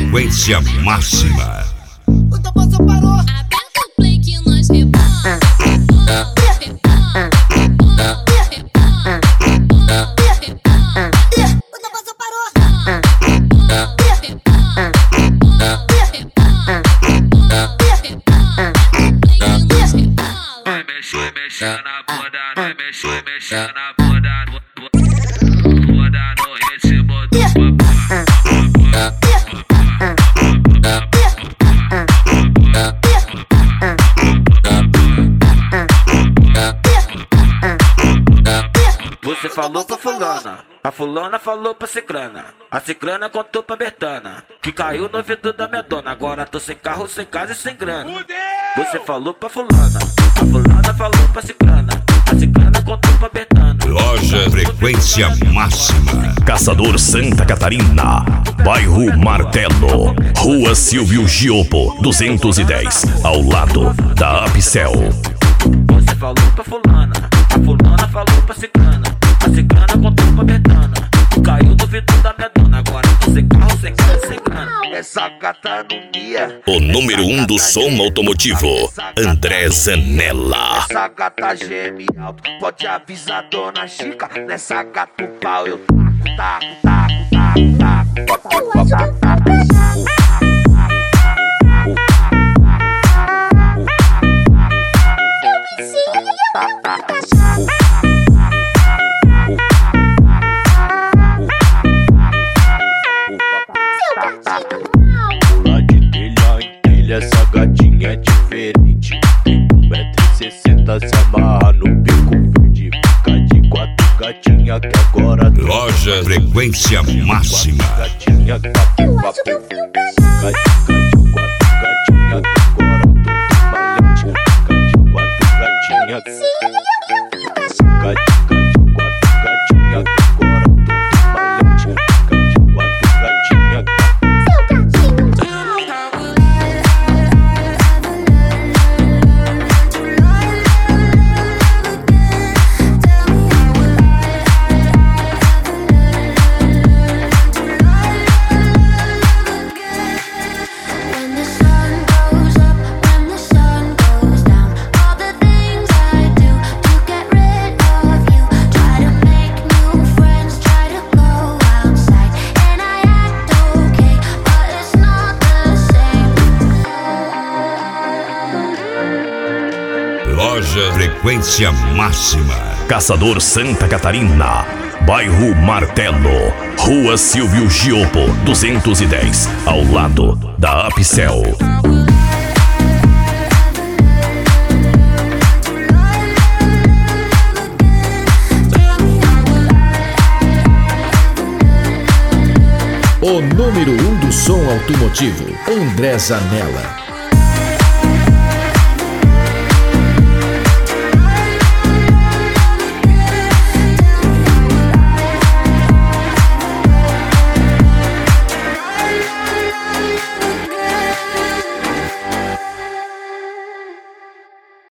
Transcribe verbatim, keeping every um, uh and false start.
frequência máxima. O tapação parou. Aperta o play que nós rebola. O tapação parou. Vai mexer, mexer na bunda, vai mexer, mexer na bunda, bunda no ritmo do Você falou pra fulana, a fulana falou pra cicrana, a cicrana contou pra Bertana, que caiu no ouvido da minha dona. Agora tô sem carro, sem casa e sem grana. Você falou pra fulana, a fulana falou pra cicrana, a cicrana contou pra Bertana. Loja Frequência Máxima. Caçador Santa Catarina, bairro Martelo, Rua Silvio Giopo, duzentos e dez, ao lado da Apicel. Você falou pra fulana, a fulana falou pra cicrana, a cicrana contou pra Bertana, caiu no ouvido da minha dona. Agora tô sem carro, sem casa e sem grana. Essa gata não mia. O número um do som automotivo, André Zanella. Essa gata geme alto, pode avisar dona Chica. Nessa gata o pau eu taco, taco, taco, taco, taco, taco. Pula de telha em telha, essa gatinha é diferente. Tem um metro e sessenta, se amarra no bico verde. Fica de quatro, gatinha, que agora tem Loja Frequência Máxima. gatinha, papo, papo. Gatinha de quatro, gatinha, que agora tô malhante. Fica de quatro, gatinha. Gatinha de quatro, gatinha, que agora tô malhante. Fica de quatro, gatinha. Loja Frequência Máxima. Caçador Santa Catarina, bairro Martelo, Rua Silvio Giopo, duzentos e dez, ao lado da Apicel. O número um do som automotivo, André Zanella.